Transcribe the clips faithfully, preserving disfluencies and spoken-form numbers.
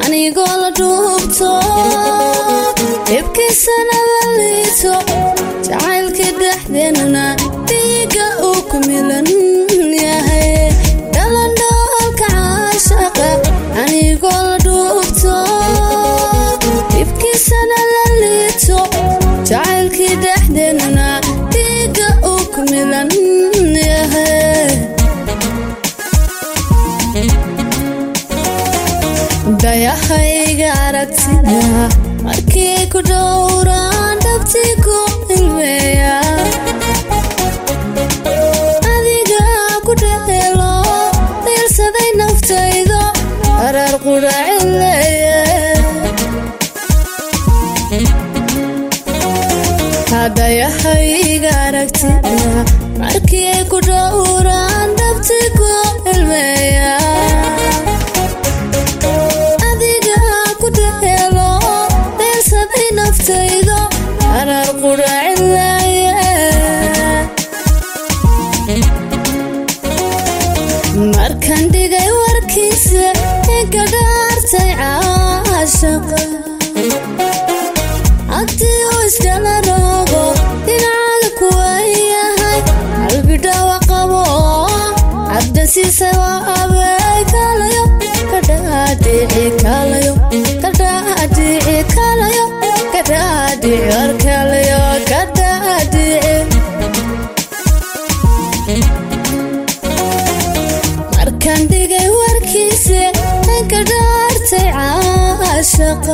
anigoo la dhuubto ibkiisana la liito jacaylkii dhexdeennana dhiiga uu ku milan yahay dhalandhoolka caashaqa anigoo la dhuubto ibkiisana la liito jacaylkii dhexdeennana dhiiga uu ku milan yahay dayahayga aragtida markii ku dhowraan dhabtii ku ilmeeya adiga ku dhexelo diirsaday naftaydo harar qudhacileeye dayahayga aragtida markii ku dhowraan dhabtii ku ilmeeya naftaydo harar qudhacileeye markaan dhigay warkiisa inka dhaartay caashaqa haddii uu iskala roogo dhinacaada kuwa yahay qalbi dhawa qabo cabdasiisa waa abey kalayo kadhaadhici kalayo kadhaadhici kalayo kadhaadhici warkalayo kadhaadhici markaan dhigay warkiisa inka dhaartay caashaqa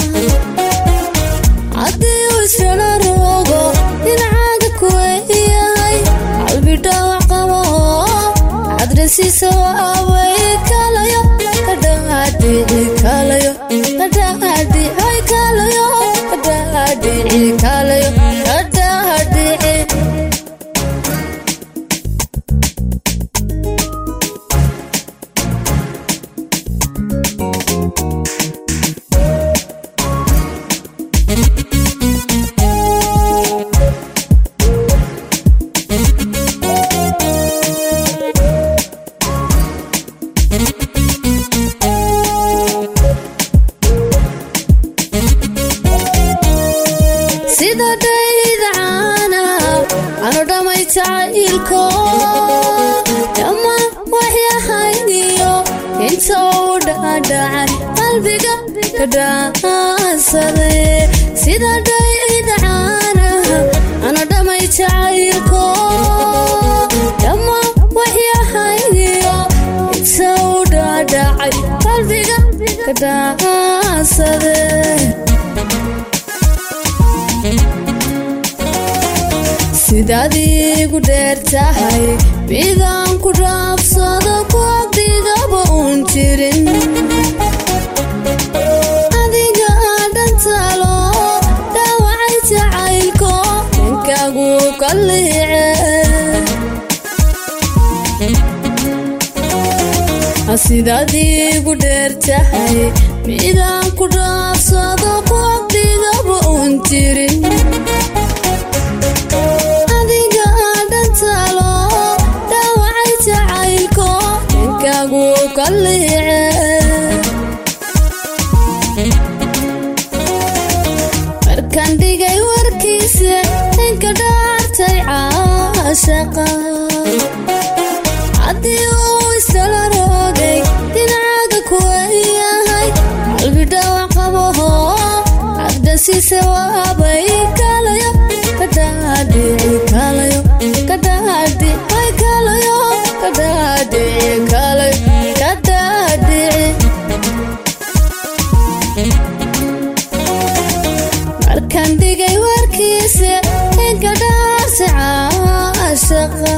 haddii uu iskala roogo dhinacaada kuwa yahay qalbi dhawa qabo cabdasiisa waa abey kalayo kadhaadhici kalayo kadhaadhici kalayo kadhaadhici kalayo kadhaadhici sida dhayda caana anu dhamay jacaylko dhammaan waxyahayniyo inta uu dhaadhacay qalbiga ka dhaansaday sida dhayda caana anu dhamay jacaylko dhammaan waxyahayniyo inta uu dhaadhacay qalbiga ka dhaansaday sidaad igu dheer tahay midaan ku dhaafsado ku agdigaba uun jirin adiga dhantalo dhaawacay jacaylko ninkaagu ka liice sidaad igu dheer tahay midaan ku dhaafsado ku agdigaba uun jirin markaan dhigay warkiisa inka dhaartay caashaqa haddii uu iskala roogay dhinacaada kuwa yahay qalbi dhawa qaboho cabdasiisa waa abey kalayo kadhaadhici kalayo kadhaadhici kalayo kadhaadhici kalayo kadhaadhici markaan dhigay warkiisa inka dhaartay caashaqa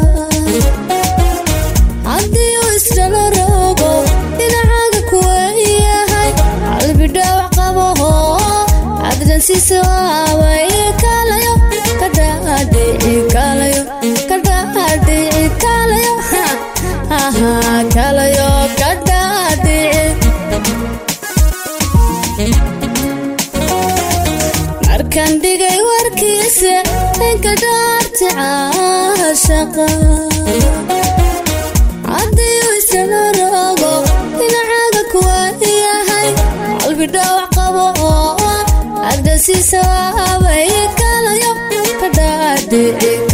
haddii uu iskala roogo dhinacaada kuwa yahay qalbi dhawa qaboho cabdasiisa waa abey kalayo kadhaadhici kalayo kadhaadhici kalayo kalayo kadhaadhici markaan dhigay warkiisa inka dhaartay caashaqa haddii uu iskala roogo dhinacaada kuwa yahay dhaadhici